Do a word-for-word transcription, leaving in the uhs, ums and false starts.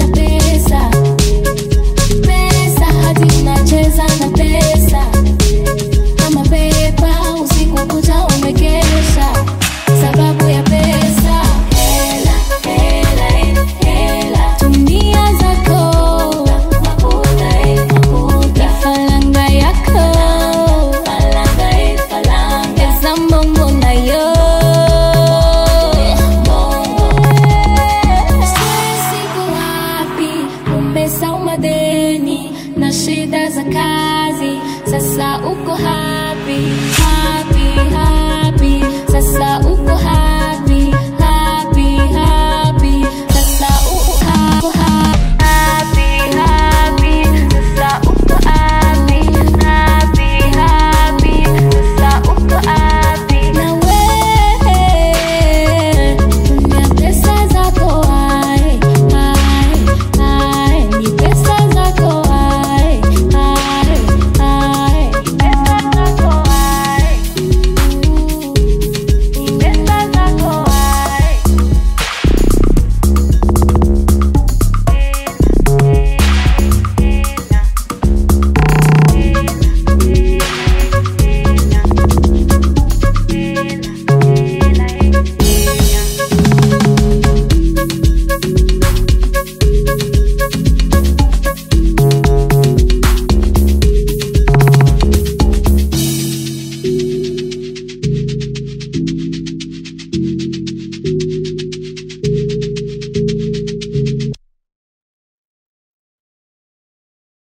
na pesa, pesa hadi unacheza na pesa. Kama pepa usiku kucha umekesha sababu ya pesa. Hela, hela, hela, tumia zako makuta, eh, makuta. Falanga yako, falanga, eh, falanga. Eza mbongo na yo mbongo. Stress iko wapi? Umesahau madeni na shida za kazi. Sasa uko happy, happy, happy. Sasa uko happy.